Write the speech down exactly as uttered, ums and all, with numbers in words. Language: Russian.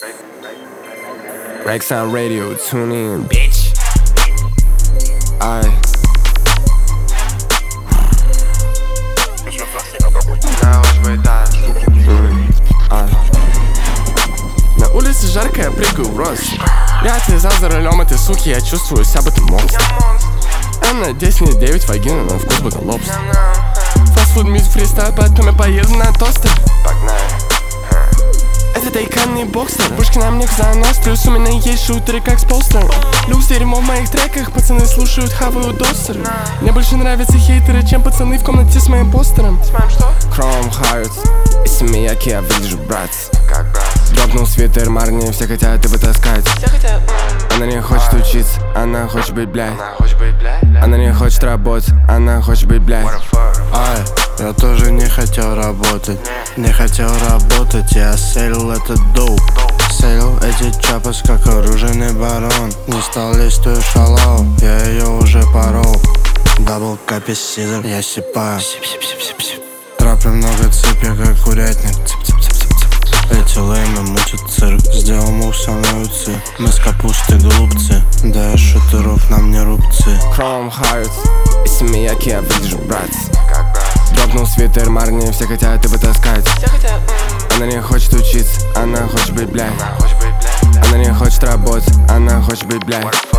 Rexon Radio, tune in, bitch. Ay. На улице жарко, я прыгаю в рост. Я отлезал за рулем этой суки, я чувствую себя будто монстр. Она десять, не девять, вагина, на вкус будто лобстер. Фастфуд, мьюзик, фристайл, потом я поеду на тостер. Это тайканный боксер, пушки на мне в занос. Плюс у меня есть шутеры, как с постером. Люкс дерьмо в моих треках, пацаны слушают, хавают достер. Мне больше нравятся хейтеры, чем пацаны в комнате с моим постером. Chrome Hearts, из семьяки я выгляжу братц. Дропнул свитер, марни, все хотят его таскать. Она не хочет учиться, она хочет быть блядь. Она не хочет работать, она хочет быть блядь. Ай, я тоже не хотел работать. Не хотел работать, я селил этот доуп. Селил эти чапас, как оружейный барон. Не стал лезть в твою шалау, я ее уже порол. Дабл капи сизер, я сипаю. Трапе много цепи, как курятник. Эти леймы мутят цирк. Сделал мув со мной уйти. Мы с капустой голубцы. Да я шутеров, нам не рубцы. Chrome Hearts, из семьяки я выгляжу братц. Дропнул свитер, марни, все хотят его таскать. Она не хочет учиться, она хочет быть блядь. Она не хочет работать, она хочет быть блядь.